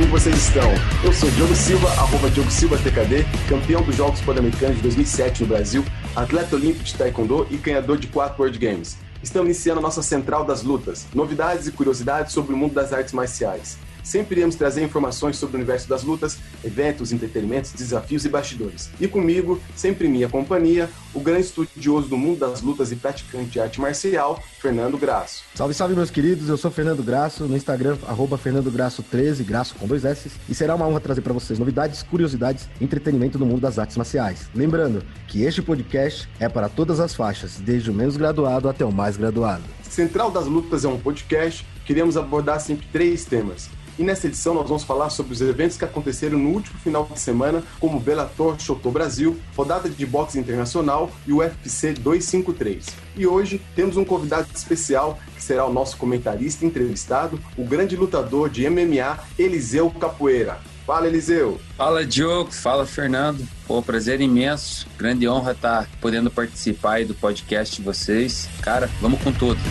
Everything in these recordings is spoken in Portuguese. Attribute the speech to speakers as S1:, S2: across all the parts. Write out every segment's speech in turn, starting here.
S1: vocês estão? Eu sou Diogo Silva, @DiogoSilvaTKD, campeão dos Jogos Pan-Americanos de 2007 no Brasil, atleta olímpico de Taekwondo e ganhador de 4 World Games. Estamos iniciando a nossa Central das Lutas, novidades e curiosidades sobre o mundo das artes marciais. Sempre iremos trazer informações sobre o universo das lutas, eventos, entretenimentos, desafios e bastidores. E comigo, sempre em minha companhia, o grande estudioso do mundo das lutas e praticante de arte marcial, Fernando Grasso.
S2: Salve, salve, meus queridos, eu sou Fernando Grasso, no Instagram, @FernandoGrasso13, Grasso com 2 S, e será uma honra trazer para vocês novidades, curiosidades e entretenimento no mundo das artes marciais. Lembrando que este podcast é para todas as faixas, desde o menos graduado até o mais graduado.
S1: Central das Lutas é um podcast que iremos abordar sempre 3 temas. E nessa edição nós vamos falar sobre os eventos que aconteceram no último final de semana, como o Bellator Shooto Brasil, rodada de boxe internacional e o UFC 253. E hoje temos um convidado especial, que será o nosso comentarista entrevistado, o grande lutador de MMA, Eliseu Capoeira. Fala, Eliseu!
S3: Fala, Diogo! Fala, Fernando! Pô, prazer imenso, grande honra estar podendo participar aí do podcast de vocês. Cara, vamos com tudo!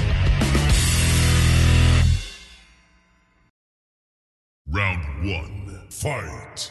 S4: Round 1, fight!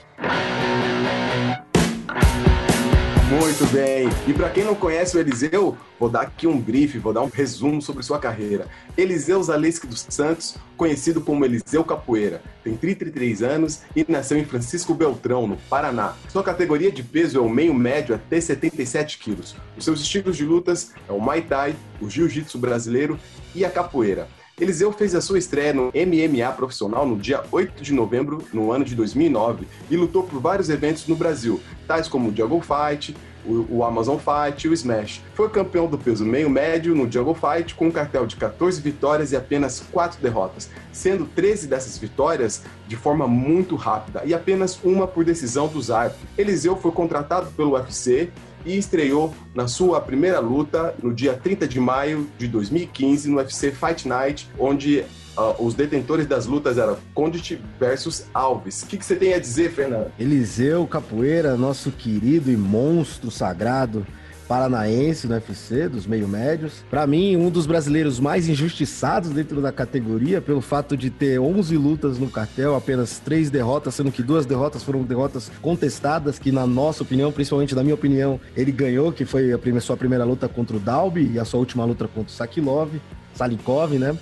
S1: Muito bem, e para quem não conhece o Eliseu, vou dar aqui um brief, vou dar um resumo sobre sua carreira. Eliseu Zaleski dos Santos, conhecido como Eliseu Capoeira, tem 33 anos e nasceu em Francisco Beltrão, no Paraná. Sua categoria de peso é o meio médio até 77 quilos. Os seus estilos de lutas é o Muay Thai, o Jiu-Jitsu brasileiro e a capoeira. Eliseu fez a sua estreia no MMA profissional no dia 8 de novembro, no ano de 2009, e lutou por vários eventos no Brasil, tais como o Jungle Fight, o Amazon Fight e o Smash. Foi campeão do peso meio médio no Jungle Fight, com um cartel de 14 vitórias e apenas 4 derrotas, sendo 13 dessas vitórias de forma muito rápida e apenas uma por decisão dos árbitros. Eliseu foi contratado pelo UFC e estreou na sua primeira luta no dia 30 de maio de 2015 no UFC Fight Night, onde os detentores das lutas eram Condit versus Alves. O que você tem a dizer, Fernando?
S2: Eliseu Capoeira, nosso querido e monstro sagrado paranaense no UFC, dos meio-médios. Para mim, um dos brasileiros mais injustiçados dentro da categoria, pelo fato de ter 11 lutas no cartel, apenas 3 derrotas, sendo que 2 derrotas foram derrotas contestadas, que na nossa opinião, principalmente na minha opinião, ele ganhou, que foi a sua primeira luta contra o Dalby e a sua última luta contra o Salikov, né?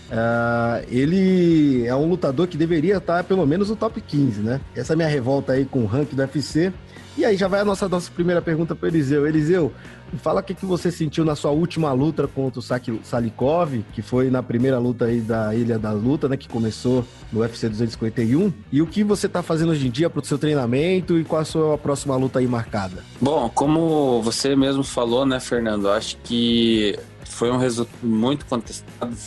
S2: Ele é um lutador que deveria estar pelo menos no top 15, né? Essa é a minha revolta aí com o ranking do UFC. E aí já vai a nossa primeira pergunta para o Eliseu. Eliseu, fala o que você sentiu na sua última luta contra o Salikov, que foi na primeira luta aí da Ilha da Luta, né, que começou no UFC 251, e o que você está fazendo hoje em dia para o seu treinamento e qual a sua próxima luta aí marcada?
S3: Bom, como você mesmo falou, né, Fernando, acho que foi um resultado muito contestado,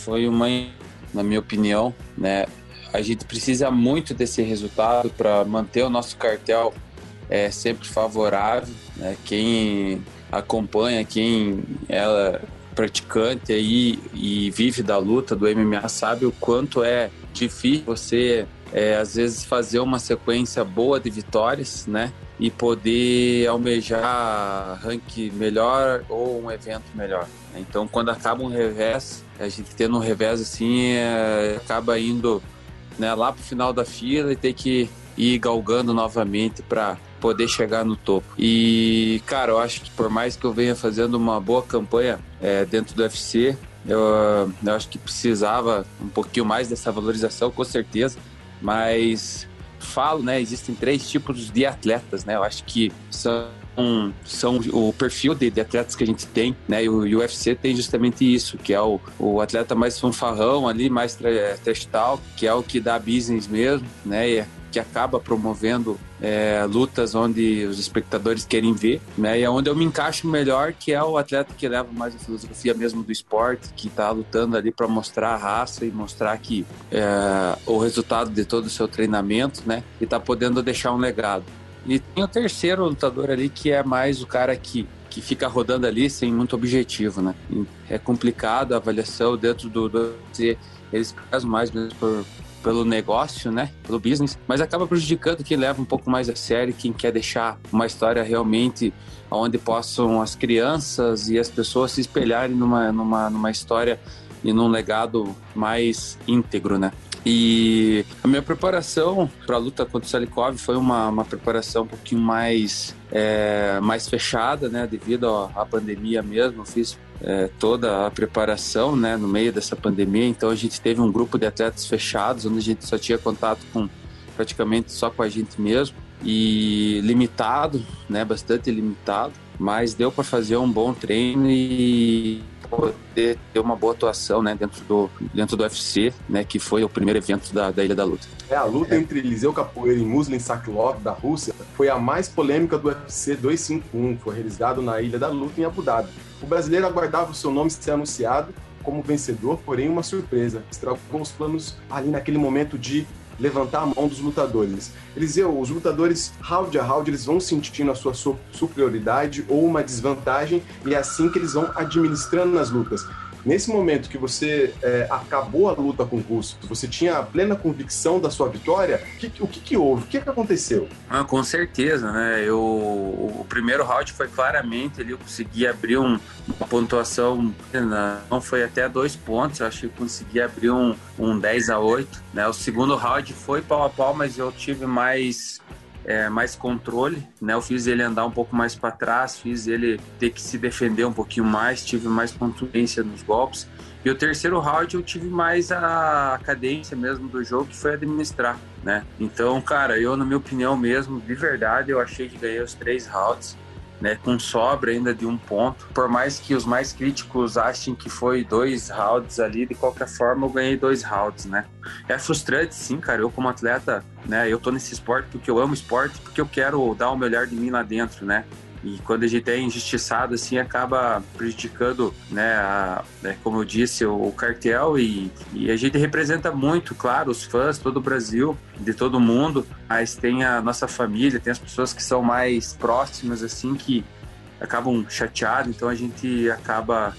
S3: na minha opinião, né, a gente precisa muito desse resultado para manter o nosso cartel sempre favorável, né? Quem acompanha, quem é praticante aí e vive da luta do MMA sabe o quanto é difícil você às vezes fazer uma sequência boa de vitórias, né? E poder almejar ranking melhor ou um evento melhor. Então, quando acaba um revés, a gente tendo um revés assim, acaba indo, né, lá pro final da fila e ter que ir galgando novamente para poder chegar no topo. E, cara, eu acho que por mais que eu venha fazendo uma boa campanha dentro do UFC, eu acho que precisava um pouquinho mais dessa valorização, com certeza, mas falo, né, existem 3 tipos de atletas, né, eu acho que são o perfil de atletas que a gente tem, né, e o UFC tem justamente isso, que é o atleta mais fanfarrão ali, mais trash talk, que é o que dá business mesmo, né, que acaba promovendo lutas onde os espectadores querem ver, né? E é onde eu me encaixo melhor, que é o atleta que leva mais a filosofia mesmo do esporte, que está lutando ali para mostrar a raça e mostrar que o resultado de todo o seu treinamento, né? E está podendo deixar um legado. E tem o terceiro lutador ali, que é mais o cara que fica rodando ali sem muito objetivo, né? E é complicado a avaliação dentro do eles prezam mais mesmo pelo negócio, né, pelo business, mas acaba prejudicando quem leva um pouco mais a sério, quem quer deixar uma história realmente onde possam as crianças e as pessoas se espelharem numa história e num legado mais íntegro, né? E a minha preparação para a luta contra o Salikov foi uma preparação um pouquinho mais fechada, né, devido à pandemia mesmo. Eu fiz toda a preparação, né, no meio dessa pandemia, então a gente teve um grupo de atletas fechados, onde a gente só tinha contato praticamente só com a gente mesmo, e limitado, né, bastante limitado, mas deu para fazer um bom treino e poder ter uma boa atuação, né, dentro do UFC, né, que foi o primeiro evento da Ilha da Luta.
S1: A luta entre Eliseu Capoeira e Muslim Saklov, da Rússia, foi a mais polêmica do UFC 251, foi realizado na Ilha da Luta, em Abu Dhabi. O brasileiro aguardava o seu nome ser anunciado como vencedor, porém uma surpresa estragou os planos ali naquele momento de levantar a mão dos lutadores. Eliseu, os lutadores, round a round, eles vão sentindo a sua superioridade ou uma desvantagem, e é assim que eles vão administrando as lutas. Nesse momento que você acabou a luta com o Russo, você tinha a plena convicção da sua vitória? O que houve? O que aconteceu?
S3: Com certeza, né? O primeiro round foi claramente ali, eu consegui abrir uma pontuação, não foi até 2 pontos, eu acho que eu consegui abrir um 10-8, né? O segundo round foi pau a pau, mas eu tive mais controle, né? Eu fiz ele andar um pouco mais para trás, fiz ele ter que se defender um pouquinho mais, tive mais contundência nos golpes. E o terceiro round eu tive mais a cadência mesmo do jogo, que foi administrar, né? Então, cara, eu, na minha opinião mesmo, de verdade, eu achei que ganhei os 3 rounds, né, com sobra ainda de 1 ponto. Por mais que os mais críticos achem que foi 2 rounds ali, de qualquer forma eu ganhei 2 rounds, né? É frustrante, sim, cara. Eu como atleta, né, eu tô nesse esporte porque eu amo esporte, porque eu quero dar o melhor de mim lá dentro, né? E quando a gente é injustiçado, assim, acaba prejudicando, né, como eu disse, o cartel, e a gente representa muito, claro, os fãs, todo o Brasil, de todo mundo, mas tem a nossa família, tem as pessoas que são mais próximas, assim, que acabam chateados, então a gente acaba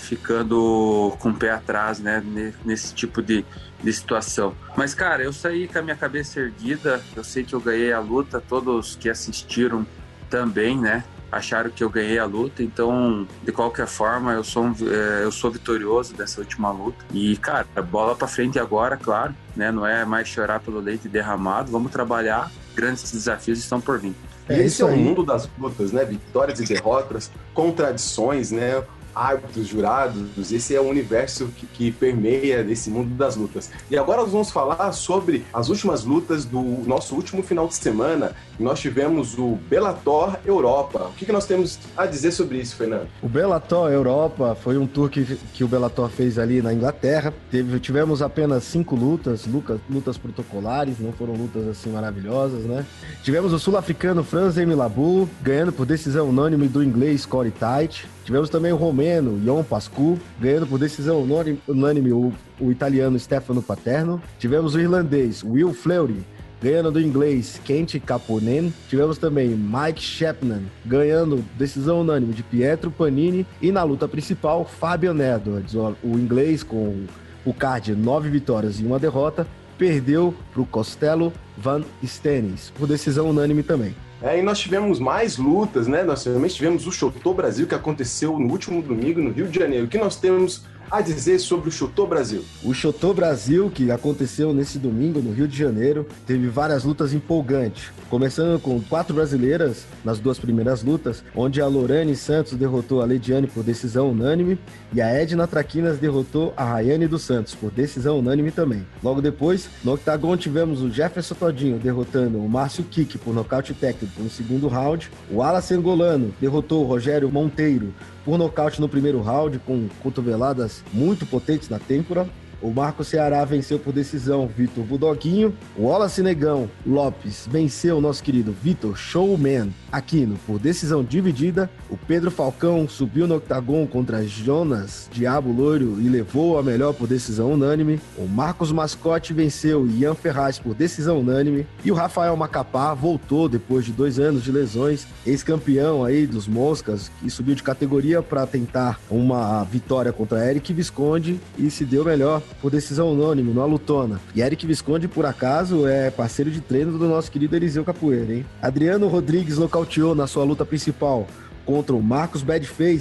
S3: ficando com o pé atrás, né, nesse tipo de situação. Mas, cara, eu saí com a minha cabeça erguida, eu sei que eu ganhei a luta, todos que assistiram também, né, acharam que eu ganhei a luta, então, de qualquer forma, eu sou vitorioso dessa última luta. E, cara, bola pra frente agora, claro, né, não é mais chorar pelo leite derramado, vamos trabalhar, grandes desafios estão por vir.
S1: Esse é o mundo das lutas, né, vitórias e derrotas, contradições, né, árbitros, jurados, esse é o universo que permeia esse mundo das lutas. E agora nós vamos falar sobre as últimas lutas do nosso último final de semana. Nós tivemos o Bellator Europa. O que nós temos a dizer sobre isso, Fernando?
S2: O Bellator Europa foi um tour que o Bellator fez ali na Inglaterra. Tivemos apenas 5 lutas protocolares, não foram lutas assim maravilhosas, né? Tivemos o sul-africano Franz Emilabu ganhando por decisão unânime do inglês Corey Tait. Tivemos também o romeno Ion Pascu ganhando por decisão unânime o italiano Stefano Paterno. Tivemos o irlandês Will Fleury ganhando do inglês Kent Kaponen. Tivemos também Mike Chapman ganhando decisão unânime de Pietro Panini. E na luta principal, Fabian Edwards, o inglês com o card 9 vitórias e 1 derrota, perdeu para o Costello Van Stennis por decisão unânime também.
S1: E nós tivemos mais lutas, né? Nós também tivemos o Shooto Brasil, que aconteceu no último domingo no Rio de Janeiro. O que nós temos a dizer sobre o Shooto Brasil?
S2: O Shooto Brasil, que aconteceu nesse domingo no Rio de Janeiro, teve várias lutas empolgantes. Começando com 4 brasileiras nas 2 primeiras lutas, onde a Lorane Santos derrotou a Leidiane por decisão unânime e a Edna Traquinas derrotou a Rayane dos Santos por decisão unânime também. Logo depois, no octagon tivemos o Jefferson Todinho derrotando o Márcio Kik por nocaute técnico no segundo round. O Wallace Angolano derrotou o Rogério Monteiro por nocaute no primeiro round, com cotoveladas muito potentes na têmpora. O Marco Ceará venceu por decisão Vitor Budoguinho. O Wallace Negão Lopes venceu o nosso querido Vitor Showman Aquino por decisão dividida. O Pedro Falcão subiu no octagon contra Jonas Diabo Loiro e levou a melhor por decisão unânime. O Marcos Mascote venceu Ian Ferraz por decisão unânime. E o Rafael Macapá voltou depois de 2 anos de lesões, ex-campeão aí dos Moscas, e subiu de categoria para tentar uma vitória contra Eric Visconde e se deu melhor por decisão unânime no Alutona. E Eric Visconde, por acaso, é parceiro de treino do nosso querido Eliseu Capoeira, hein? Adriano Rodrigues nocauteou na sua luta principal contra o Marcos Badface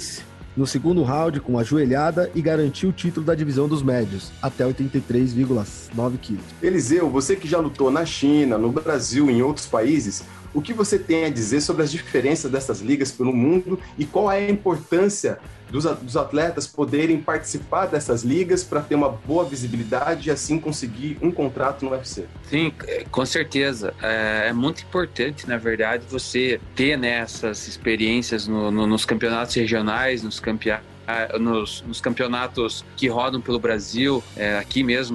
S2: no segundo round com uma joelhada e garantiu o título da divisão dos médios, até 83,9 quilos.
S1: Eliseu, você que já lutou na China, no Brasil e em outros países, o que você tem a dizer sobre as diferenças dessas ligas pelo mundo e qual é a importância dos atletas poderem participar dessas ligas para ter uma boa visibilidade e assim conseguir um contrato no UFC?
S3: Sim, com certeza. É muito importante, na verdade, você ter, né, essas experiências nos campeonatos regionais, nos campeonatos que rodam pelo Brasil, aqui mesmo,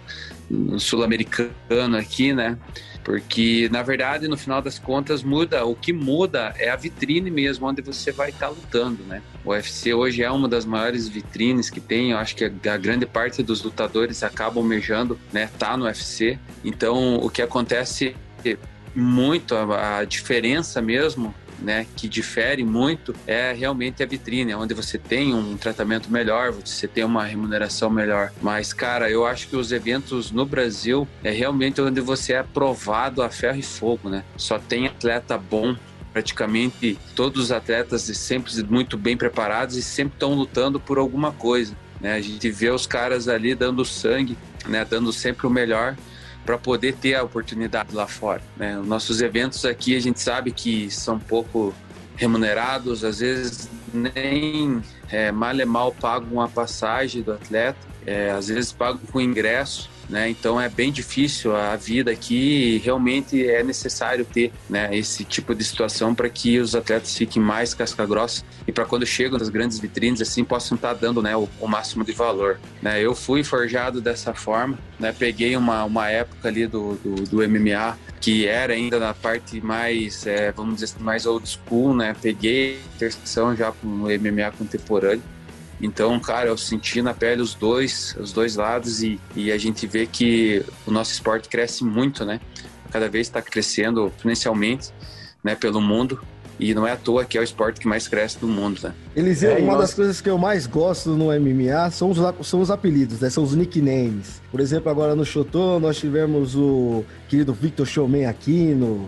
S3: no sul-americano aqui, né? Porque, na verdade, no final das contas, o que muda é a vitrine mesmo, onde você vai estar lutando, né? O UFC hoje é uma das maiores vitrines que tem, eu acho que a grande parte dos lutadores acabam almejando, né, tá no UFC. Então, o que acontece muito, a diferença mesmo, né, que difere muito, é realmente a vitrine, onde você tem um tratamento melhor, você tem uma remuneração melhor. Mas, cara, eu acho que os eventos no Brasil é realmente onde você é aprovado a ferro e fogo, né? Só tem atleta bom, praticamente todos os atletas sempre muito bem preparados e sempre estão lutando por alguma coisa, né? A gente vê os caras ali dando sangue, né, dando sempre o melhor para poder ter a oportunidade lá fora, né? Os nossos eventos aqui, a gente sabe que são pouco remunerados, às vezes nem mal pagam a passagem do atleta, às vezes pagam com ingresso, né? Então é bem difícil a vida aqui e realmente é necessário ter, né, esse tipo de situação para que os atletas fiquem mais casca-grossa e para quando chegam nas grandes vitrines assim possam estar dando, né, o máximo de valor, né? Eu fui forjado dessa forma, né? Peguei uma época ali do MMA que era ainda na parte mais, vamos dizer assim, mais old school, né? Peguei interseção já com o MMA contemporâneo. Então, cara, eu senti na pele os dois lados e a gente vê que o nosso esporte cresce muito, né? Cada vez está crescendo exponencialmente, né, pelo mundo. E não é à toa que é o esporte que mais cresce do mundo, né?
S2: Eliseu, uma das coisas que eu mais gosto no MMA são os apelidos, né? São os nicknames. Por exemplo, agora no Shotô nós tivemos o querido Victor Showman Aquino,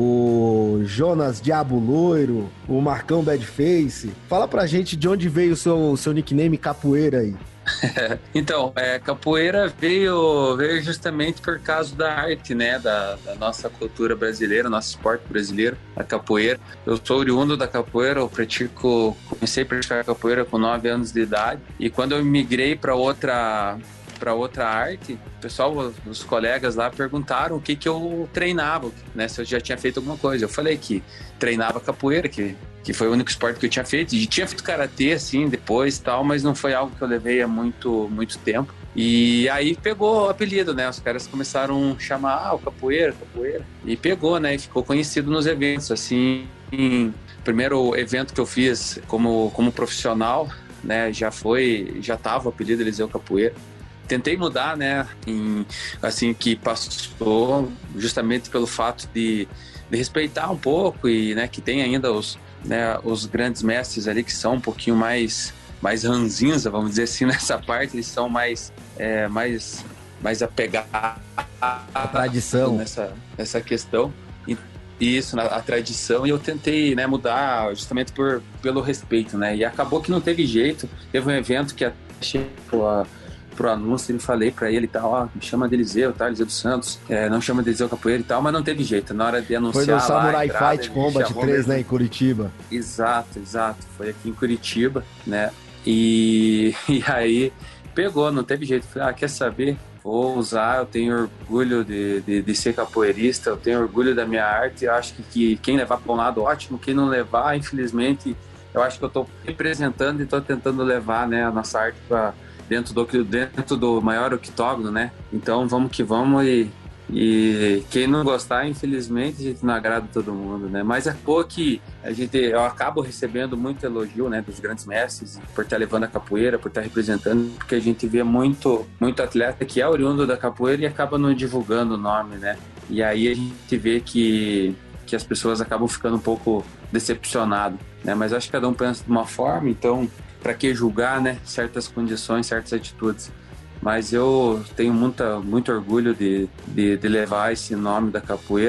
S2: o Jonas Diabo Loiro, o Marcão Badface. Fala pra gente de onde veio o seu nickname Capoeira aí.
S3: Então, capoeira veio justamente por causa da arte, né, da nossa cultura brasileira, nosso esporte brasileiro, a capoeira. Eu sou oriundo da capoeira, comecei a praticar capoeira com 9 anos de idade, e quando eu migrei para outra arte, o pessoal, os colegas lá perguntaram o que eu treinava, né, se eu já tinha feito alguma coisa. Eu falei que treinava capoeira, que foi o único esporte que eu tinha feito. E tinha feito karatê, assim, depois e tal, mas não foi algo que eu levei há muito tempo. E aí pegou o apelido, né? Os caras começaram a chamar, o capoeira. E pegou, né? E ficou conhecido nos eventos, assim. O primeiro evento que eu fiz como profissional, né? Já tava o apelido Eliseu Capoeira. Tentei mudar, né? Assim, que passou justamente pelo fato de respeitar um pouco e, né, que tem ainda os grandes mestres ali que são um pouquinho mais ranzinza, vamos dizer assim, nessa parte, eles são mais apegados
S2: à tradição,
S3: nessa questão, e isso, a tradição, e eu tentei, né, mudar justamente pelo respeito, né, e acabou que não teve jeito. Teve um evento que achei pro anúncio, falei pra ele e tal, me chama de Eliseu, tá? Eliseu dos Santos, não chama de Eliseu Capoeira e tal, mas não teve jeito, na hora de anunciar.
S2: Foi no Samurai Fight Combat 3, né, em Curitiba.
S3: Exato, foi aqui em Curitiba, né, e aí pegou, não teve jeito, falei, quer saber? Vou usar, eu tenho orgulho de ser capoeirista, eu tenho orgulho da minha arte, eu acho que quem levar para um lado, ótimo, quem não levar, infelizmente, eu acho que eu tô representando e tô tentando levar, né, a nossa arte para dentro do maior octógono, né? Então vamos que vamos, e quem não gostar, infelizmente, a gente não agrada todo mundo, né? Mas é pouco que eu acabo recebendo muito elogio, né, dos grandes mestres por estar levando a capoeira, por estar representando, porque a gente vê muito atleta que é oriundo da capoeira e acaba não divulgando o nome, né? E aí a gente vê que as pessoas acabam ficando um pouco decepcionadas, né? Mas acho que cada um pensa de uma forma, então para que julgar, né, certas condições, certas atitudes. Mas eu tenho muito orgulho de levar esse nome da capoeira,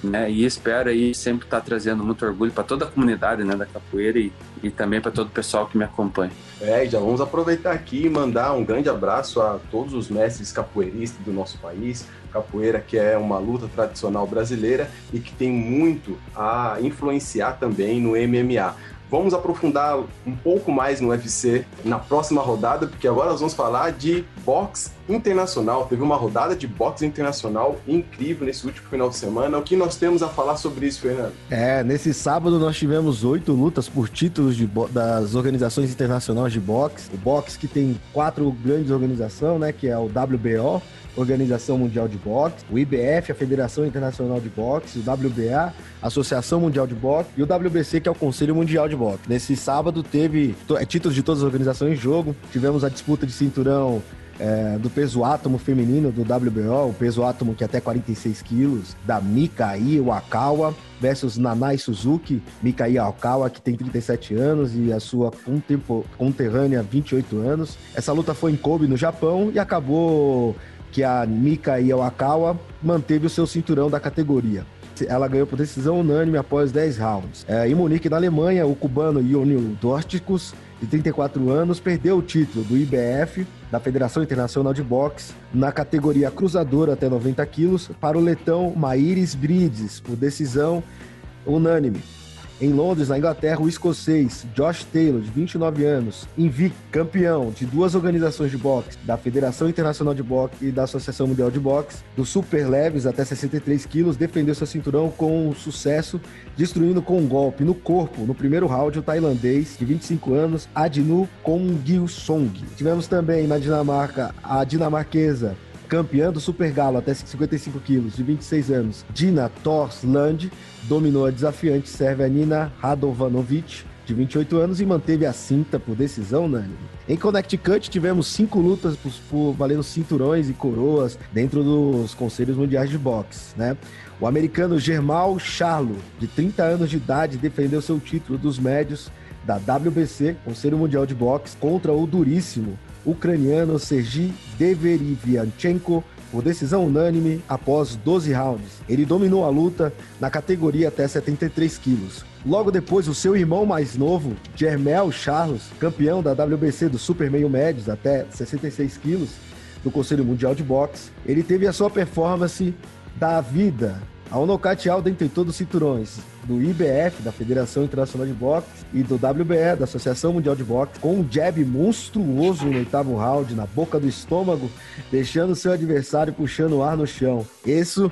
S3: né? E espero aí sempre estar trazendo muito orgulho para toda a comunidade, né, da capoeira e também para todo o pessoal que me acompanha.
S1: E já vamos aproveitar aqui e mandar um grande abraço a todos os mestres capoeiristas do nosso país. Capoeira, que é uma luta tradicional brasileira e que tem muito a influenciar também no MMA. Vamos aprofundar um pouco mais no UFC na próxima rodada, porque agora nós vamos falar de boxe internacional. Teve uma rodada de boxe internacional incrível nesse último final de semana. O que nós temos a falar sobre isso, Fernando?
S2: Nesse sábado nós tivemos 8 lutas por títulos das organizações internacionais de boxe. O boxe que tem 4 grandes organizações, né, que é o WBO, Organização Mundial de Boxe, o IBF, a Federação Internacional de Boxe, o WBA, Associação Mundial de Boxe, e o WBC, que é o Conselho Mundial de Boxe. Nesse sábado teve títulos de todas as organizações em jogo. Tivemos a disputa de cinturão do peso átomo feminino do WBO, o peso átomo que é até 46 quilos, da Mikai Iwakawa versus Nanai Suzuki. Mikai Iwakawa, que tem 37 anos, e a sua conterrânea, 28 anos. Essa luta foi em Kobe, no Japão, e acabou que a Mikai Iwakawa manteve o seu cinturão da categoria. Ela ganhou por decisão unânime após 10 rounds. Em Munique, na Alemanha, o cubano Ionil Dorticus, de 34 anos, perdeu o título do IBF, da Federação Internacional de Boxe, na categoria cruzadora até 90 quilos, para o letão Mairis Brides, por decisão unânime. Em Londres, na Inglaterra, o escocês Josh Taylor, de 29 anos, invicto, campeão de 2 organizações de boxe, da Federação Internacional de Boxe e da Associação Mundial de Boxe, dos super leves até 63 quilos, defendeu seu cinturão com sucesso, destruindo com um golpe no corpo, no primeiro round, o tailandês, de 25 anos, Adnu Kongilsong. Tivemos também na Dinamarca a dinamarquesa, campeã do Super Galo até 55 quilos, de 26 anos, Dina Torsland, dominou a desafiante sérvia Nina Radovanovic, de 28 anos, e manteve a cinta por decisão unânime. Em Connecticut, tivemos 5 lutas valendo cinturões e coroas dentro dos conselhos mundiais de boxe, né? O americano Jermall Charlo, de 30 anos de idade, defendeu seu título dos médios da WBC, Conselho Mundial de Boxe, contra o duríssimo ucraniano Sergei Deverivianchenko, por decisão unânime após 12 rounds. Ele dominou a luta na categoria até 73 quilos. Logo depois, o seu irmão mais novo, Jermell Charles, campeão da WBC do Super Meio Médios até 66 quilos, do Conselho Mundial de Boxe, ele teve a sua performance da vida ao nocautear dentre todos os cinturões do IBF, da Federação Internacional de Boxe, e do WBE, da Associação Mundial de Boxe, com um jab monstruoso no 8º round, na boca do estômago, deixando seu adversário puxando o ar no chão. Isso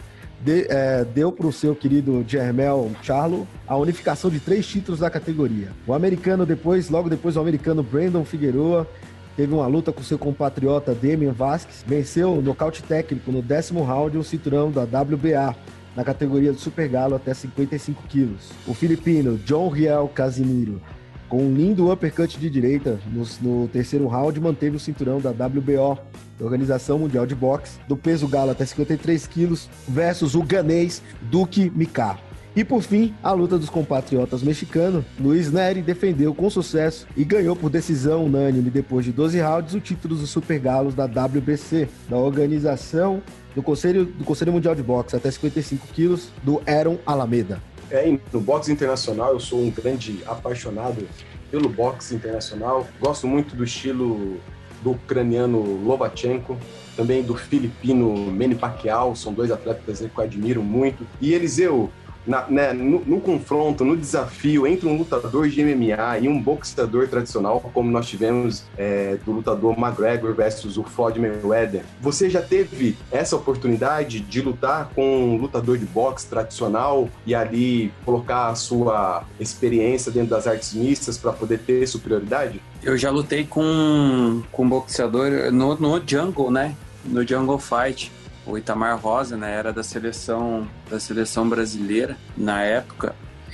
S2: deu para o seu querido Jermell Charlo a unificação de 3 títulos da categoria. O americano logo depois o americano Brandon Figueroa teve uma luta com seu compatriota Demian Vasquez, venceu o nocaute técnico no 10º round o cinturão da WBA, na categoria do Super Galo até 55 quilos. O filipino John Riel Casimiro, com um lindo uppercut de direita no 3º round, manteve o cinturão da WBO, Organização Mundial de Boxe, do peso galo até 53 quilos, versus o ganês Duque Mika. E por fim, a luta dos compatriotas mexicanos, Luiz Neri defendeu com sucesso e ganhou por decisão unânime depois de 12 rounds o título dos Super Galos da WBC, da Organização do Conselho Mundial de Boxe até 55 quilos, do Aaron Alameda.
S1: No boxe internacional, eu sou um grande apaixonado pelo boxe internacional. Gosto muito do estilo do ucraniano Lomachenko, também do filipino Manny Pacquiao, são 2 atletas que eu admiro muito. E Eliseu, no confronto, no desafio entre um lutador de MMA e um boxeador tradicional, como nós tivemos do lutador McGregor versus o Floyd Mayweather, você já teve essa oportunidade de lutar com um lutador de boxe tradicional e ali colocar a sua experiência dentro das artes mistas para poder ter superioridade?
S3: Eu já lutei com um boxeador no Jungle, né? No Jungle Fight. O Itamar Rosa, né, era da seleção brasileira na época.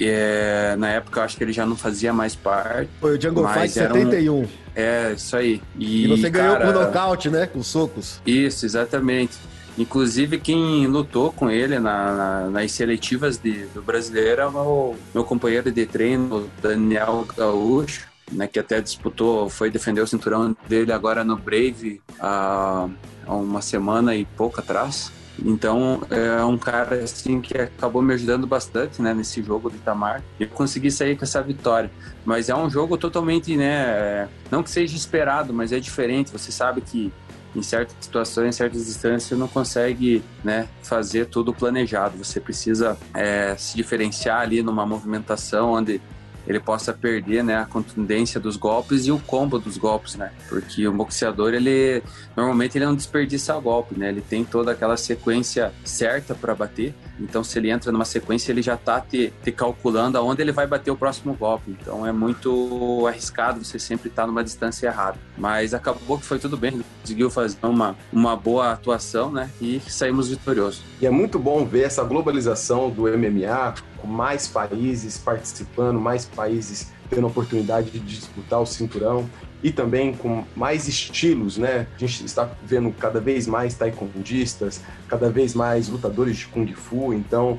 S3: Na época eu acho que ele já não fazia mais parte.
S2: Foi o Jungle Fight 71.
S3: Isso aí.
S2: E você ganhou por nocaute, né? Com socos.
S3: Isso, exatamente. Inclusive quem lutou com ele nas seletivas do brasileiro é o meu companheiro de treino, Daniel Gaúcho, né, que até foi defender o cinturão dele agora no Brave há uma semana e pouco atrás. Então, é um cara assim que acabou me ajudando bastante, né, nesse jogo do Itamar. Eu consegui sair com essa vitória. Mas é um jogo totalmente, né, não que seja esperado, mas é diferente. Você sabe que em certas situações, em certas distâncias, você não consegue, né, fazer tudo planejado. Você precisa se diferenciar ali numa movimentação onde ele possa perder, né, a contundência dos golpes e o combo dos golpes, né? Porque o boxeador, normalmente ele não desperdiça golpe, né? Ele tem toda aquela sequência certa para bater. Então, se ele entra numa sequência, ele já tá te calculando aonde ele vai bater o próximo golpe. Então, é muito arriscado você sempre estar numa distância errada. Mas acabou que foi tudo bem. Ele conseguiu fazer uma boa atuação, né? E saímos vitoriosos.
S1: E é muito bom ver essa globalização do MMA, com mais países participando, mais países tendo a oportunidade de disputar o cinturão e também com mais estilos, né? A gente está vendo cada vez mais taekwondistas, cada vez mais lutadores de Kung Fu, então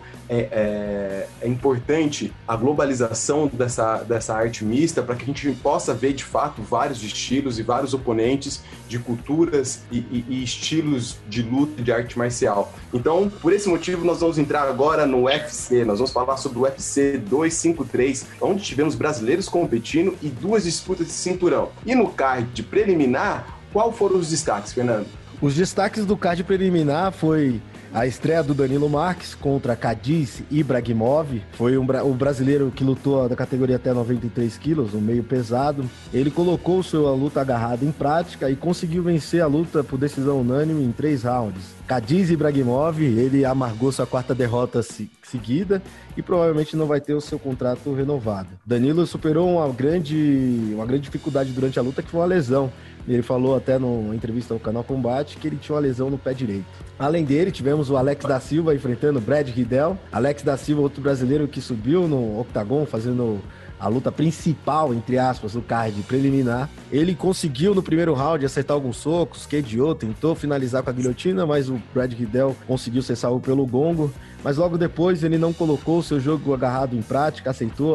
S1: é importante a globalização dessa arte mista para que a gente possa ver de fato vários estilos e vários oponentes de culturas e estilos de luta de arte marcial. Então, por esse motivo, nós vamos entrar agora no UFC, nós vamos falar sobre o UFC 253, onde tivemos brasileiros competindo e 2 disputas de cinturão. E no card preliminar, qual foram os destaques, Fernando?
S2: Os destaques do card preliminar foi a estreia do Danilo Marques contra Khadis Ibragimov. Foi o brasileiro que lutou da categoria até 93 quilos, um meio pesado. Ele colocou sua luta agarrada em prática e conseguiu vencer a luta por decisão unânime em 3 rounds. Khadis Ibragimov, ele amargou sua 4ª derrota seguida e provavelmente não vai ter o seu contrato renovado. Danilo superou uma grande dificuldade durante a luta, que foi uma lesão. Ele falou até numa entrevista ao Canal Combate que ele tinha uma lesão no pé direito. Além dele, tivemos o Alex da Silva enfrentando o Brad Riddell. Alex da Silva, outro brasileiro que subiu no octagon, fazendo a luta principal, entre aspas, do card preliminar. Ele conseguiu no primeiro round acertar alguns socos, KO, tentou finalizar com a guilhotina, mas o Brad Riddell conseguiu ser salvo pelo gongo. Mas logo depois ele não colocou o seu jogo agarrado em prática, aceitou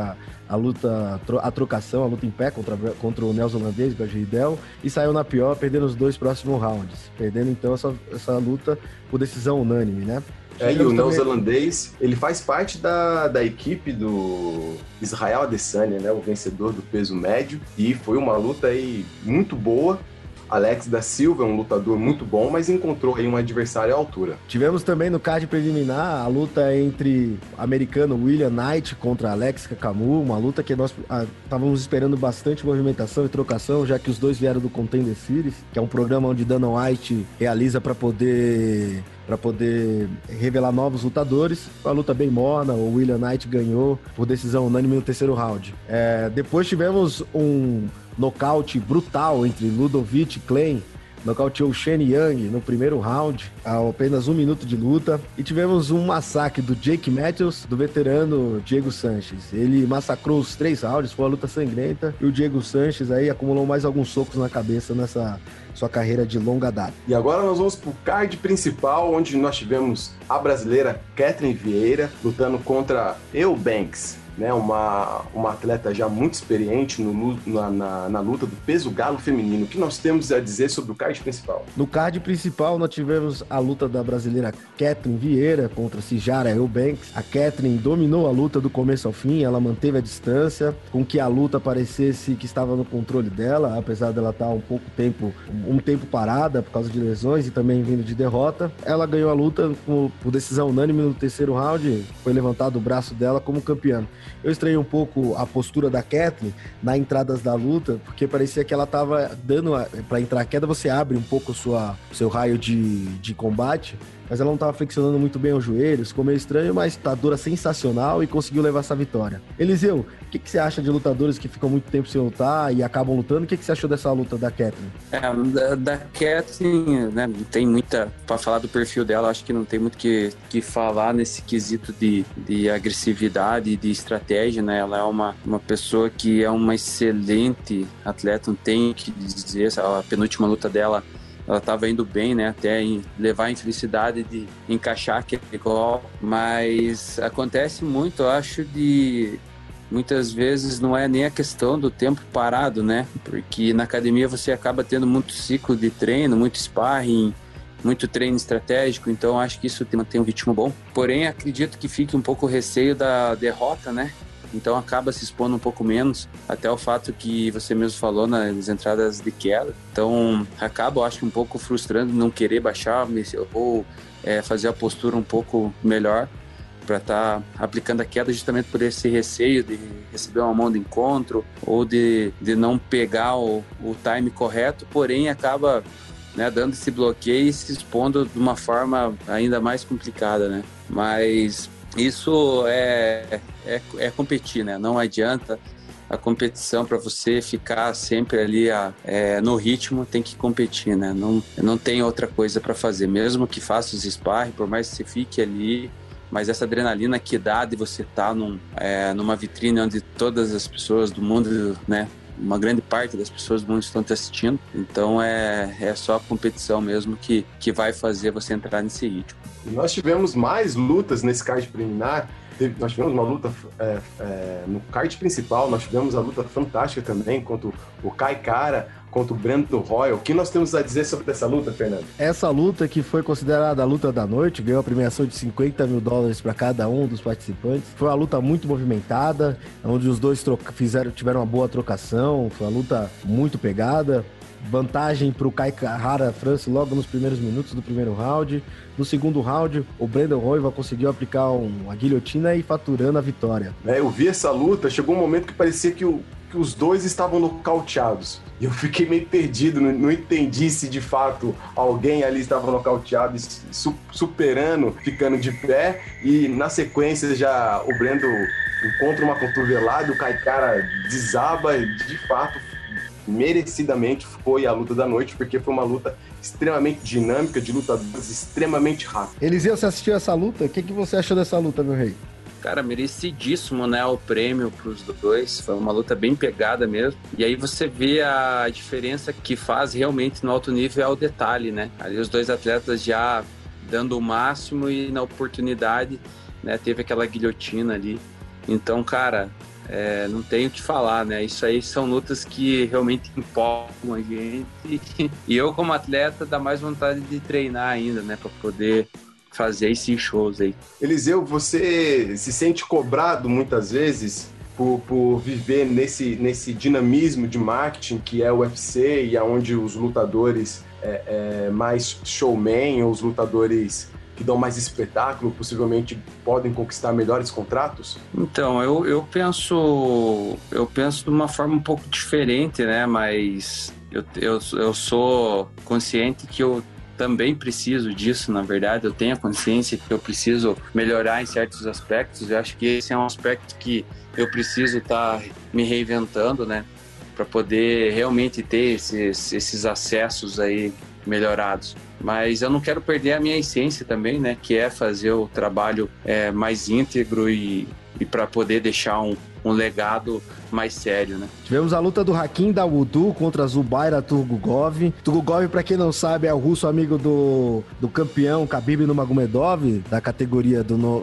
S2: a trocação, a luta em pé contra o neozelandês, Brad Riddell, e saiu na pior, perdendo os 2 próximos rounds. Perdendo então essa luta por decisão unânime, né?
S1: E o neozelandês, ele faz parte da equipe do Israel Adesanya, né? O vencedor do peso médio, e foi uma luta aí muito boa. Alex da Silva é um lutador muito bom, mas encontrou aí um adversário à altura.
S2: Tivemos também no card preliminar a luta entre o americano William Knight contra Alex Kakamu, uma luta que nós estávamos esperando bastante movimentação e trocação, já que os dois vieram do Contender Series, que é um programa onde Dana White realiza para poder revelar novos lutadores. Foi uma luta bem morna, o William Knight ganhou por decisão unânime no 3º round. Depois tivemos um nocaute brutal entre Ludovic Klein, nocauteou Shane Young no primeiro round, a apenas 1 minuto de luta. E tivemos um massacre do Jake Matthews, do veterano Diego Sanchez. Ele massacrou os 3 rounds, foi uma luta sangrenta, e o Diego Sanchez aí acumulou mais alguns socos na cabeça nessa sua carreira de longa data.
S1: E agora nós vamos pro card principal, onde nós tivemos a brasileira Kathleen Vieira lutando contra Eubanks, né, uma atleta já muito experiente na luta do peso galo feminino. O que nós temos a dizer sobre o card principal?
S2: No card principal, nós tivemos a luta da brasileira Kathleen Vieira contra Sijara Eubanks. A Kathleen dominou a luta do começo ao fim, ela manteve a distância, com que a luta parecesse que estava no controle dela, apesar dela estar um tempo parada por causa de lesões e também vindo de derrota. Ela ganhou a luta por decisão unânime no 3º round, foi levantado o braço dela como campeã. Eu estranhei um pouco a postura da Kathleen na entradas da luta, porque parecia que ela estava dando... Para entrar a queda, você abre um pouco o seu raio de combate, mas ela não estava flexionando muito bem os joelhos, ficou meio estranho, mas lutadora sensacional e conseguiu levar essa vitória. Eliseu, o que você acha de lutadores que ficam muito tempo sem lutar e acabam lutando? O que você achou dessa luta da Kathleen?
S3: Da Kathleen, né, não tem muita... Para falar do perfil dela, acho que não tem muito que falar nesse quesito de agressividade e de estratégia, né? Ela é uma pessoa que é uma excelente atleta, não tem o que dizer. A penúltima luta dela, ela estava indo bem, né? Até levar a infelicidade de encaixar aquele gol. Mas acontece muito, eu acho, muitas vezes não é nem a questão do tempo parado, né? Porque na academia você acaba tendo muito ciclo de treino, muito sparring, muito treino estratégico, então acho que isso mantém um ritmo bom. Porém, acredito que fique um pouco o receio da derrota, né? Então acaba se expondo um pouco menos, até o fato que você mesmo falou nas entradas de queda. Então acaba, eu acho, um pouco frustrando não querer baixar ou fazer a postura um pouco melhor para estar aplicando a queda, justamente por esse receio de receber uma mão de encontro ou de não pegar o time correto, porém acaba, né, dando esse bloqueio e se expondo de uma forma ainda mais complicada, né? Mas isso é competir, né? Não adianta. A competição, para você ficar sempre ali no ritmo, tem que competir, né? Não tem outra coisa para fazer. Mesmo que faça os sparring, por mais que você fique ali, mas essa adrenalina que dá de você estar numa vitrine onde todas as pessoas do mundo, né? Uma grande parte das pessoas do mundo estão te assistindo. Então é só a competição mesmo que vai fazer você entrar nesse ritmo.
S1: E nós tivemos mais lutas nesse card preliminar. Nós tivemos uma luta no card principal, nós tivemos a luta fantástica também contra o Kai Kara, contra o Brandon Royal. O que nós temos a dizer sobre essa luta, Fernando?
S2: Essa luta, que foi considerada a luta da noite, ganhou a premiação de $50 mil para cada um dos participantes. Foi uma luta muito movimentada, onde os dois tiveram uma boa trocação. Foi uma luta muito pegada. Vantagem para o Kai Kara France logo nos primeiros minutos do primeiro round. No segundo round, o Brandon Royval conseguiu aplicar uma guilhotina e faturando a vitória.
S1: Eu vi essa luta, chegou um momento que parecia que os dois estavam nocauteados. E eu fiquei meio perdido, não entendi se de fato alguém ali estava nocauteado e superando, ficando de pé. E na sequência já o Brandon encontra uma cotovelada, o Kai Kara desaba e de fato merecidamente foi a luta da noite, porque foi uma luta extremamente dinâmica, de lutadores extremamente rápidos.
S2: Eliseu, você assistiu essa luta? O que você achou dessa luta, meu rei?
S3: Cara, merecidíssimo, né, o prêmio pros dois. Foi uma luta bem pegada mesmo. E aí você vê a diferença que faz realmente no alto nível é o detalhe, né? Ali os dois atletas já dando o máximo e na oportunidade, né, teve aquela guilhotina ali. Então, cara, não tenho o que falar, né? Isso aí são lutas que realmente empolgam a gente. E eu, como atleta, dá mais vontade de treinar ainda, né? Pra poder fazer esses shows aí.
S1: Eliseu, você se sente cobrado muitas vezes por viver nesse dinamismo de marketing que é o UFC e aonde os lutadores mais showman, ou os lutadores que dão mais espetáculo, possivelmente podem conquistar melhores contratos?
S3: Então, eu penso de uma forma um pouco diferente, né? Mas eu sou consciente que eu também preciso disso, na verdade. Eu tenho a consciência que eu preciso melhorar em certos aspectos. Eu acho que esse é um aspecto que eu preciso estar me reinventando, né? Para poder realmente ter esses acessos aí melhorados. Mas eu não quero perder a minha essência também, né? Que é fazer o trabalho mais íntegro e para poder deixar um legado mais sério, né?
S2: Tivemos a luta do Hakim Dawodu contra Zubaira Tukhugov. Tukhugov, pra quem não sabe, é o russo amigo do campeão Khabib Nurmagomedov, da categoria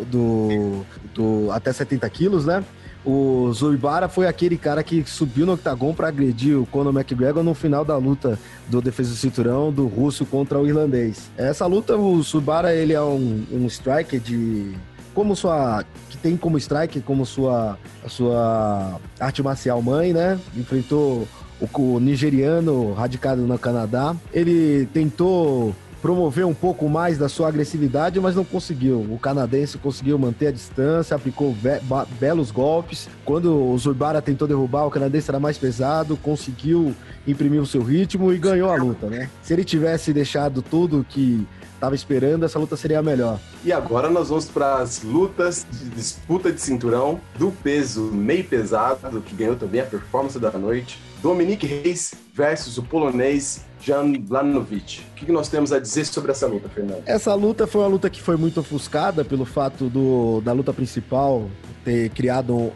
S2: do até 70 quilos, né? O Zubaira foi aquele cara que subiu no octagon para agredir o Conor McGregor no final da luta do defesa do cinturão do russo contra o irlandês. Essa luta, o Zubaira, ele é um striker que tem como striker como sua arte marcial mãe, né? Enfrentou o nigeriano radicado no Canadá. Ele tentou promover um pouco mais da sua agressividade, mas não conseguiu. O canadense conseguiu manter a distância, aplicou belos golpes. Quando o Zubaira tentou derrubar, o canadense era mais pesado, conseguiu imprimir o seu ritmo e ganhou a luta, né? Se ele tivesse deixado tudo que estava esperando, essa luta seria a melhor.
S1: E agora nós vamos para as lutas de disputa de cinturão do peso meio pesado, que ganhou também a performance da noite. Dominic Reis versus o polonês Jan Blachowicz. O que nós temos a dizer sobre essa luta, Fernando?
S2: Essa luta foi uma luta que foi muito ofuscada pelo fato da luta principal ter criado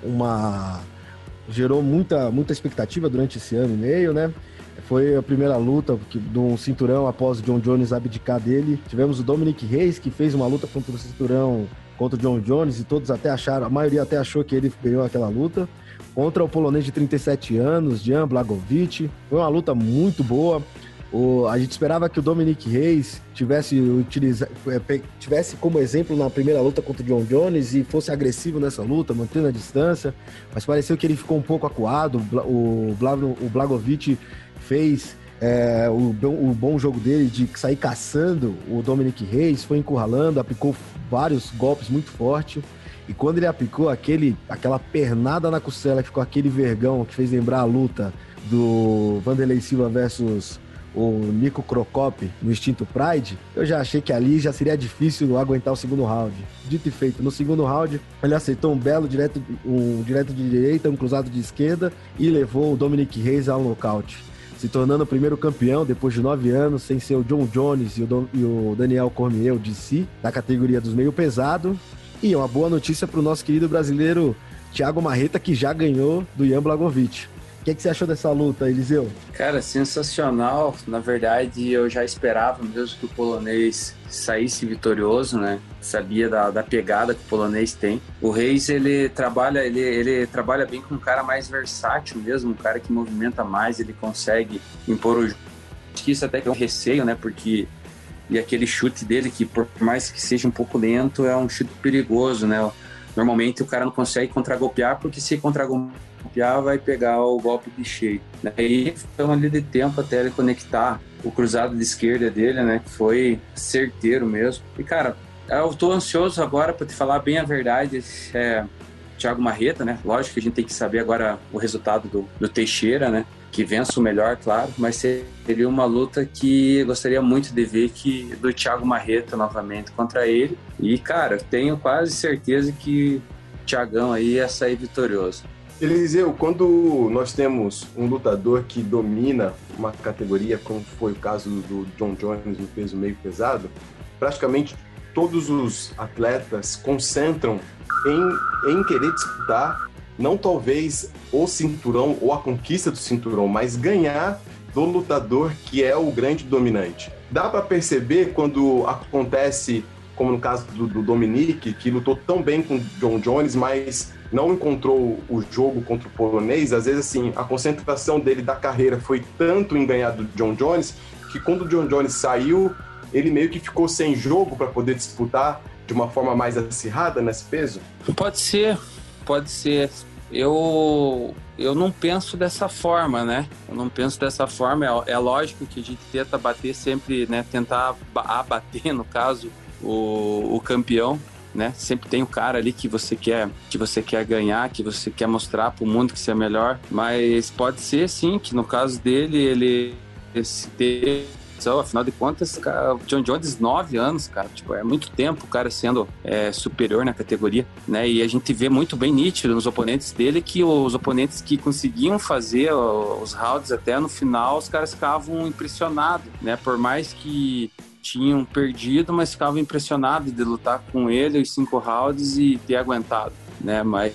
S2: gerou muita expectativa durante esse ano e meio, né? Foi a primeira luta de um cinturão após o John Jones abdicar dele. Tivemos o Dominic Reis, que fez uma luta contra o cinturão contra o John Jones, e todos até acharam, a maioria até achou que ele ganhou aquela luta. Contra o polonês de 37 anos, Jan Blachowicz. Foi uma luta muito boa. A gente esperava que o Dominic Reis tivesse como exemplo na primeira luta contra o John Jones e fosse agressivo nessa luta, mantendo a distância, mas pareceu que ele ficou um pouco acuado. O Blachowicz fez o bom jogo dele de sair caçando o Dominic Reis, foi encurralando, aplicou vários golpes muito fortes. E quando ele aplicou aquela pernada na costela, que ficou aquele vergão que fez lembrar a luta do Vanderlei Silva versus o Nico Crocop no Instinto Pride, eu já achei que ali já seria difícil aguentar o segundo round. Dito e feito, no segundo round ele aceitou um belo direto de direita, um cruzado de esquerda e levou o Dominic Reis ao nocaute, se tornando o primeiro campeão depois de 9 anos, sem ser o John Jones e o Daniel Cormier, o DC, da categoria dos meio pesado. E uma boa notícia para o nosso querido brasileiro Thiago Marreta, que já ganhou do Jan Blachowicz. O que você achou dessa luta, Eliseu?
S3: Cara, sensacional. Na verdade, eu já esperava mesmo que o polonês saísse vitorioso, né? Sabia da pegada que o polonês tem. O Reis, ele trabalha bem com um cara mais versátil mesmo, um cara que movimenta mais, ele consegue impor o jogo. Acho que isso até que é um receio, né? Porque aquele chute dele, que por mais que seja um pouco lento, é um chute perigoso, né? Normalmente o cara não consegue contragolpear, porque se contragolpear vai pegar o golpe de cheio, né? E foi ali de tempo até ele conectar o cruzado de esquerda dele, né? Que foi certeiro mesmo. E, cara, eu tô ansioso agora para te falar bem a verdade. Thiago Marreta, né? Lógico que a gente tem que saber agora o resultado do Teixeira, né? Que vença o melhor, claro, mas seria uma luta que eu gostaria muito de ver do Thiago Marreta novamente contra ele. E, cara, eu tenho quase certeza que o Thiagão aí ia sair vitorioso.
S1: Eliseu, quando nós temos um lutador que domina uma categoria, como foi o caso do John Jones no peso meio pesado, praticamente todos os atletas concentram em querer disputar, não talvez o cinturão ou a conquista do cinturão, mas ganhar do lutador que é o grande dominante. Dá para perceber quando acontece, como no caso do Dominic, que lutou tão bem com o John Jones, mas não encontrou o jogo contra o polonês. Às vezes, assim, a concentração dele da carreira foi tanto em ganhar do John Jones, que quando o John Jones saiu, ele meio que ficou sem jogo para poder disputar de uma forma mais acirrada nesse peso?
S3: Pode ser. Eu não penso dessa forma, né? Eu não penso dessa forma. É lógico que a gente tenta bater sempre, né? Tentar abater, no caso, o campeão, né? Sempre tem o cara ali que você quer ganhar, que você quer mostrar pro mundo que você é melhor. Mas pode ser, sim, que no caso dele, afinal de contas, cara, o John Jones, 9 anos, cara, tipo, é muito tempo o cara sendo superior na categoria, né? E a gente vê muito bem nítido nos oponentes dele que os oponentes que conseguiam fazer os rounds até no final, os caras ficavam impressionados, né? Por mais que tinham perdido, mas ficavam impressionados de lutar com ele os 5 rounds e ter aguentado, né? Mas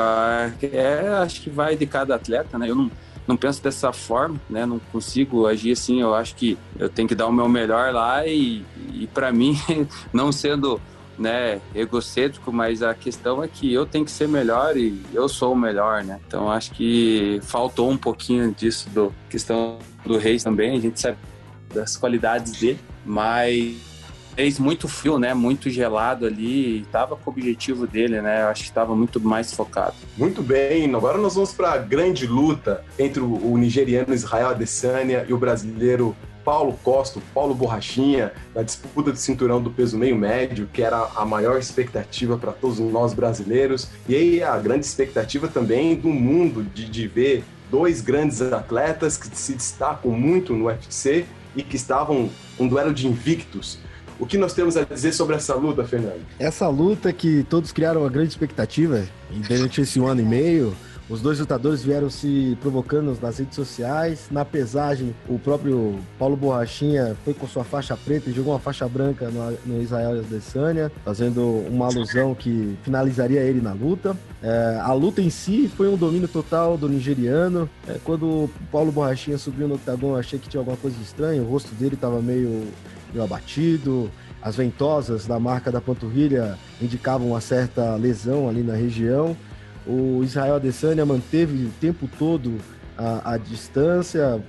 S3: acho que vai de cada atleta, né? Eu não penso dessa forma, né? Não consigo agir assim. Eu acho que eu tenho que dar o meu melhor lá e para mim, não sendo, né, egocêntrico, mas a questão é que eu tenho que ser melhor e eu sou o melhor, né? Então acho que faltou um pouquinho disso do questão do Reis também. A gente sabe das qualidades dele, mas fez muito frio, né? Muito gelado ali, tava com o objetivo dele, né? Eu acho que estava muito mais focado.
S1: Muito bem, agora nós vamos para a grande luta entre o nigeriano Israel Adesanya e o brasileiro Paulo Costa, Paulo Borrachinha, na disputa do cinturão do peso meio médio, que era a maior expectativa para todos nós brasileiros, e aí a grande expectativa também do mundo de ver dois grandes atletas que se destacam muito no UFC e que estavam um duelo de invictos. O que nós temos a dizer sobre essa luta, Fernando?
S2: Essa luta que todos criaram uma grande expectativa durante esse 1 ano e meio. Os dois lutadores vieram se provocando nas redes sociais. Na pesagem, o próprio Paulo Borrachinha foi com sua faixa preta e jogou uma faixa branca no Israel Adesanya, fazendo uma alusão que finalizaria ele na luta. A luta em si foi um domínio total do nigeriano. Quando o Paulo Borrachinha subiu no octagon, eu achei que tinha alguma coisa estranha. O rosto dele estava meio abatido, as ventosas da marca da panturrilha indicavam uma certa lesão ali na região. O Israel Adesanya manteve o tempo todo a distância,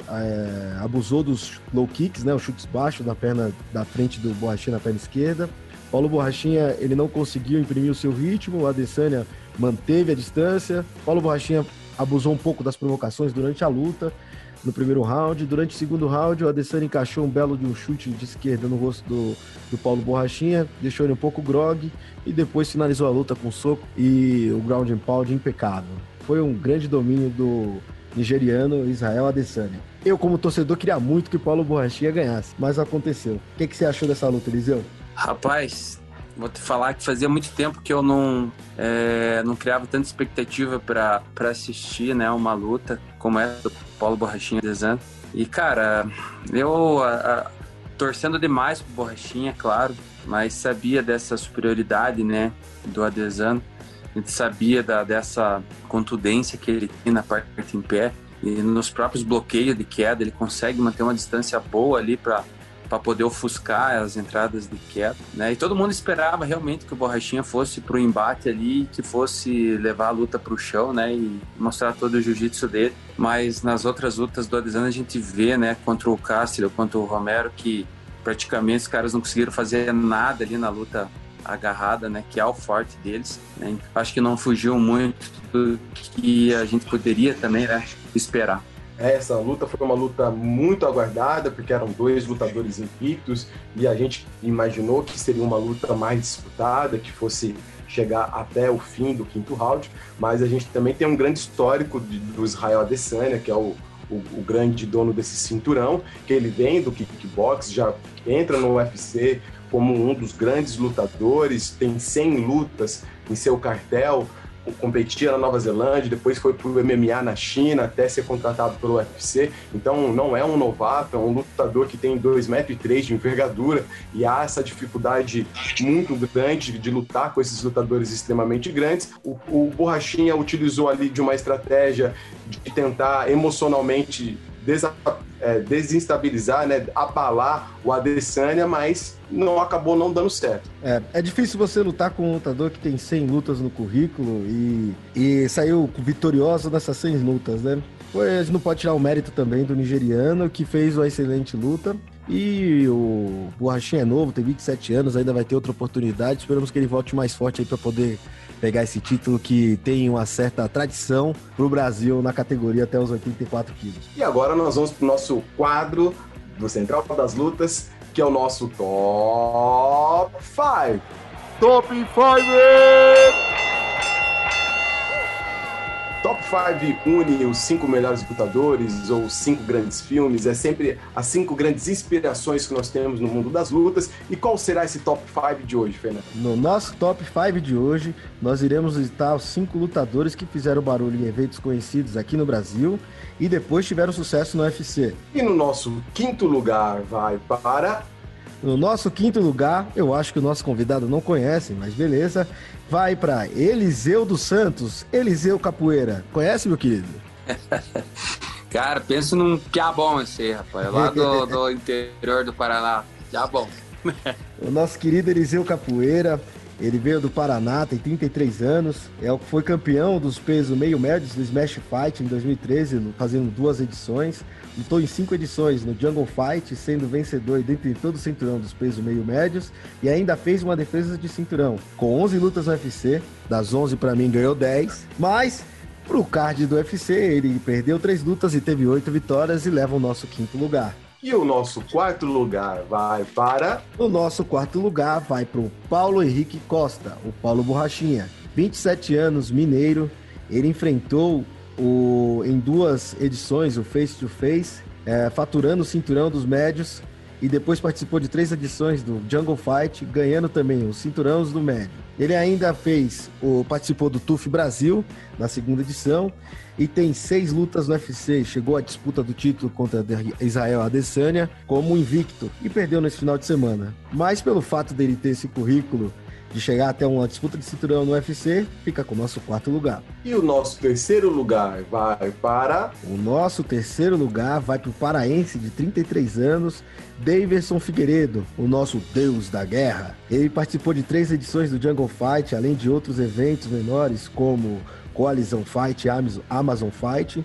S2: abusou dos low kicks, né, os chutes baixos da perna da frente do Borrachinha na perna esquerda. Paulo Borrachinha, ele não conseguiu imprimir o seu ritmo, o Adesanya manteve a distância. Paulo Borrachinha abusou um pouco das provocações durante a luta, no primeiro round. Durante o segundo round, o Adesanya encaixou um belo de um chute de esquerda no rosto do Paulo Borrachinha, deixou ele um pouco grog e depois finalizou a luta com soco e o ground and pound impecável. Foi um grande domínio do nigeriano Israel Adesanya. Eu, como torcedor, queria muito que o Paulo Borrachinha ganhasse, mas aconteceu. O que você achou dessa luta, Eliseu?
S3: Rapaz, vou te falar que fazia muito tempo que eu não criava tanta expectativa para assistir, né, uma luta como essa do Paulo Borrachinha Adesanya. E, cara, eu torcendo demais pro Borrachinha, claro, mas sabia dessa superioridade, né, do Adesanya. A gente sabia dessa contundência que ele tem na parte em pé e nos próprios bloqueios de queda, ele consegue manter uma distância boa ali para poder ofuscar as entradas de queda, né? E todo mundo esperava realmente que o Borrachinha fosse pro embate ali, que fosse levar a luta pro chão, né? E mostrar todo o jiu-jitsu dele. Mas nas outras lutas do Adesanya a gente vê, né? Contra o Cássio, contra o Romero, que praticamente os caras não conseguiram fazer nada ali na luta agarrada, né? Que é o forte deles, né? Acho que não fugiu muito do que a gente poderia também, né, esperar.
S1: Essa luta foi uma luta muito aguardada, porque eram dois lutadores invictos e a gente imaginou que seria uma luta mais disputada, que fosse chegar até o fim do quinto round, mas a gente também tem um grande histórico do Israel Adesanya, que é o grande dono desse cinturão, que ele vem do kickbox, já entra no UFC como um dos grandes lutadores, tem 100 lutas em seu cartel, competia na Nova Zelândia, depois foi pro MMA na China, até ser contratado pelo UFC. Então não é um novato, é um lutador que tem 2,3 metros de envergadura e há essa dificuldade muito grande de lutar com esses lutadores extremamente grandes. O Borrachinha utilizou ali de uma estratégia de tentar emocionalmente desestabilizar, né, abalar o Adesanya, mas acabou não dando certo.
S2: É difícil você lutar com um lutador que tem 100 lutas no currículo e saiu vitorioso nessas 100 lutas, né? A gente não pode tirar o mérito também do nigeriano, que fez uma excelente luta. E o Borrachinha é novo, tem 27 anos, ainda vai ter outra oportunidade. Esperamos que ele volte mais forte aí para poder pegar esse título que tem uma certa tradição pro Brasil na categoria até os 84 quilos.
S1: E agora nós vamos pro nosso quadro do Central das Lutas, que é o nosso Top 5. Top 5! Top 5 une os 5 melhores lutadores ou 5 grandes filmes, é sempre as 5 grandes inspirações que nós temos no mundo das lutas. E qual será esse Top 5 de hoje, Fernando?
S2: No nosso Top 5 de hoje, nós iremos visitar os 5 lutadores que fizeram barulho em eventos conhecidos aqui no Brasil e depois tiveram sucesso no UFC.
S1: E no nosso quinto lugar vai para...
S2: No nosso quinto lugar, eu acho que o nosso convidado não conhece, mas beleza, vai para Eliseu dos Santos, Eliseu Capoeira. Conhece, meu querido?
S3: Cara, penso num piabão esse aí, rapaz, lá do interior do Paraná, piabão.
S2: O nosso querido Eliseu Capoeira, ele veio do Paraná, tem 33 anos, foi campeão dos pesos meio médios do Smash Fight em 2013, fazendo 2 edições. Lutou em 5 edições no Jungle Fight, sendo vencedor dentre todo o cinturão dos pesos meio médios, e ainda fez uma defesa de cinturão. Com 11 lutas no UFC, das 11 para mim ganhou 10, mas pro card do UFC ele perdeu 3 lutas e teve 8 vitórias e leva o nosso quinto lugar.
S1: E o nosso quarto lugar vai para...
S2: O nosso quarto lugar vai pro Paulo Henrique Costa, o Paulo Borrachinha. 27 anos, mineiro, ele enfrentou em 2 edições o Face to Face, faturando o cinturão dos médios, e depois participou de 3 edições do Jungle Fight, ganhando também os cinturões do médio. Ele ainda participou do TUF Brasil, na 2ª edição, e tem 6 lutas no UFC. Chegou à disputa do título contra Israel Adesanya como invicto, e perdeu nesse final de semana. Mas pelo fato dele ter esse currículo de chegar até uma disputa de cinturão no UFC, fica com o nosso quarto lugar.
S1: E o nosso terceiro lugar vai para...
S2: O nosso terceiro lugar vai para o paraense de 33 anos, Daverson Figueiredo, o nosso deus da guerra. Ele participou de 3 edições do Jungle Fight, além de outros eventos menores, como Coalizão Fight e Amazon Fight,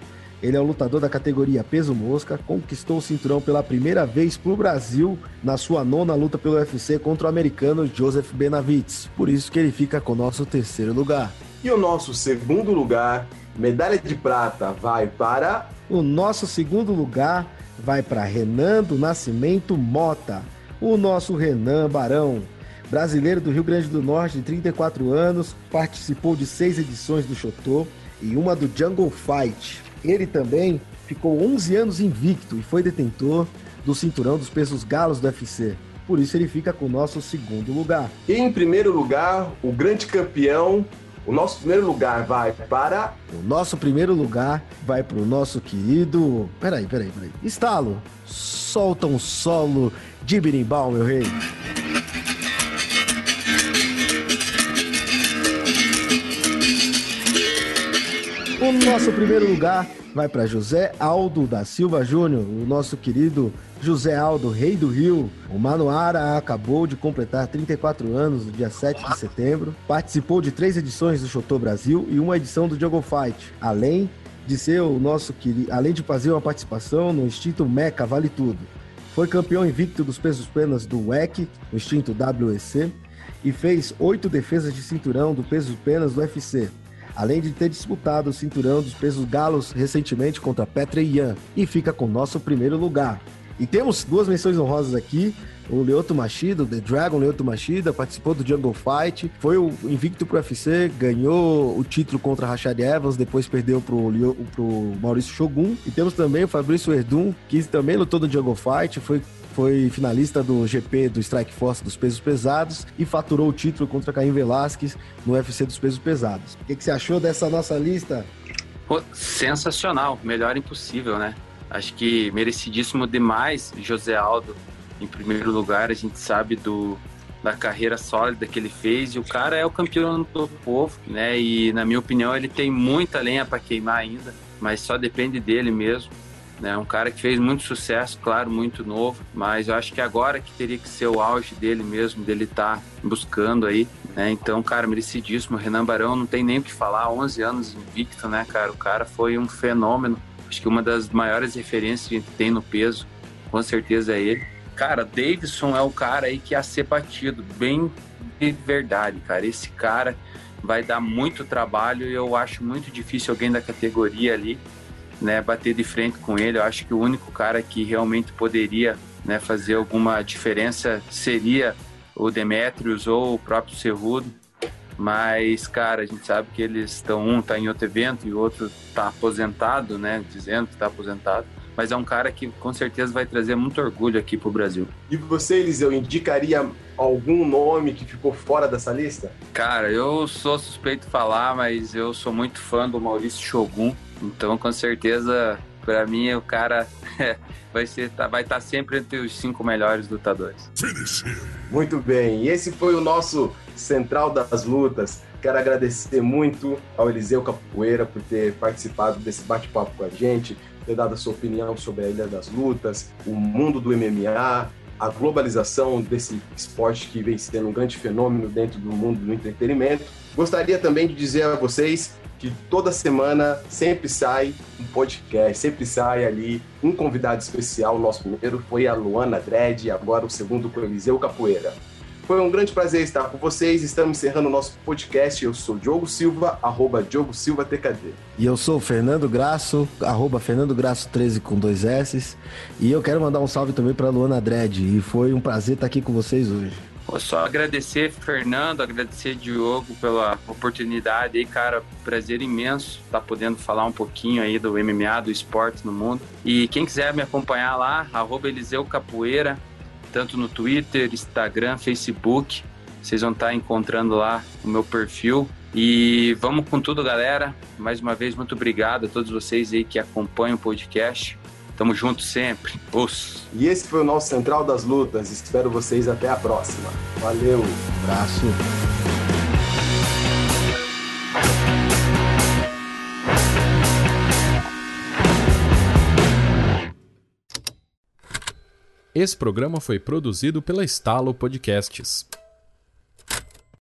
S2: Ele é o lutador da categoria peso mosca, conquistou o cinturão pela primeira vez pro Brasil na sua 9ª luta pelo UFC contra o americano Joseph Benavidez. Por isso que ele fica com o nosso 3º lugar.
S1: E o nosso 2º lugar, medalha de prata, vai para...
S2: O nosso 2º lugar vai para Renan do Nascimento Mota. O nosso Renan Barão, brasileiro do Rio Grande do Norte, de 34 anos, participou de 6 edições do Shotô e uma do Jungle Fight. Ele também ficou 11 anos invicto e foi detentor do cinturão dos pesos galos do UFC. Por isso ele fica com o nosso 2º lugar.
S1: E em primeiro lugar, o grande campeão, o nosso primeiro lugar vai para...
S2: O nosso primeiro lugar vai para o nosso querido... Peraí. Estalo, solta um solo de berimbau, meu rei. O nosso primeiro lugar vai para José Aldo da Silva Júnior, o nosso querido José Aldo, rei do Rio. O Manuara acabou de completar 34 anos no dia 7 de setembro. Participou de 3 edições do Shotô Brasil e uma edição do Jungle Fight. Além de ser o nosso querido, além de fazer uma participação no extinto Meca Vale Tudo. Foi campeão invicto dos pesos penas do WEC, no extinto WEC, e fez 8 defesas de cinturão do peso penas do UFC. Além de ter disputado o cinturão dos pesos galos recentemente contra Petr Yan, e fica com o nosso primeiro lugar. E temos 2 menções honrosas aqui. O Lyoto Machida, o The Dragon Lyoto Machida, participou do Jungle Fight, foi o invicto pro UFC, ganhou o título contra Rashad Evans, depois perdeu pro Maurício Shogun. E temos também o Fabrício Verdun, que também lutou no Jungle Fight, foi finalista do GP do Strike Force dos pesos pesados e faturou o título contra Caim Velasquez no UFC dos pesos pesados. O que você achou dessa nossa lista?
S3: Pô, sensacional, melhor impossível, né? Acho que merecidíssimo demais José Aldo em primeiro lugar. A gente sabe da carreira sólida que ele fez e o cara é o campeão do povo, né? E na minha opinião ele tem muita lenha para queimar ainda, mas só depende dele mesmo. É um cara que fez muito sucesso, claro, muito novo, mas eu acho que agora que teria que ser o auge dele mesmo, dele estar buscando aí, né? Então, cara, merecidíssimo. Renan Barão não tem nem o que falar, 11 anos invicto, né, cara? O cara foi um fenômeno. Acho que uma das maiores referências que a gente tem no peso, com certeza é ele. Cara, Davidson é o cara aí que ia ser batido, bem de verdade, cara. Esse cara vai dar muito trabalho e eu acho muito difícil alguém da categoria ali, né, bater de frente com ele. Eu acho que o único cara que realmente poderia, né, fazer alguma diferença seria o Demetrius ou o próprio Cerrudo. Mas, cara, a gente sabe que eles estão, um tá em outro evento e o outro tá aposentado, né, dizendo que tá aposentado. Mas é um cara que com certeza vai trazer muito orgulho aqui pro Brasil.
S1: E você, Eliseu, indicaria algum nome que ficou fora dessa lista?
S3: Cara, eu sou suspeito de falar, mas eu sou muito fã do Maurício Shogun. Então, com certeza, para mim, o cara vai estar sempre entre os 5 melhores lutadores.
S1: Muito bem, e esse foi o nosso Central das Lutas. Quero agradecer muito ao Eliseu Capoeira por ter participado desse bate-papo com a gente, ter dado a sua opinião sobre a Ilha das Lutas, o mundo do MMA, a globalização desse esporte que vem sendo um grande fenômeno dentro do mundo do entretenimento. Gostaria também de dizer a vocês que toda semana sempre sai um podcast, sempre sai ali um convidado especial. O nosso primeiro foi a Luana Dredd, agora o segundo com o Eliseu Capoeira. Foi um grande prazer estar com vocês. Estamos encerrando o nosso podcast. Eu sou Diogo Silva, @DiogoSilvaTKD.
S2: E eu sou Fernando Grasso, @FernandoGrasso13 com 2 S. E eu quero mandar um salve também para Luana Dredd. E foi um prazer estar aqui com vocês hoje.
S3: Vou só agradecer, Fernando, agradecer, Diogo, pela oportunidade aí, cara. Prazer imenso estar podendo falar um pouquinho aí do MMA, do esporte no mundo. E quem quiser me acompanhar lá, @Eliseu Capoeira, tanto no Twitter, Instagram, Facebook. Vocês vão estar encontrando lá o meu perfil. E vamos com tudo, galera. Mais uma vez, muito obrigado a todos vocês aí que acompanham o podcast. Tamo junto sempre.
S1: E esse foi o nosso Central das Lutas. Espero vocês até a próxima. Valeu.
S2: Abraço.
S5: Esse programa foi produzido pela Estalo Podcasts.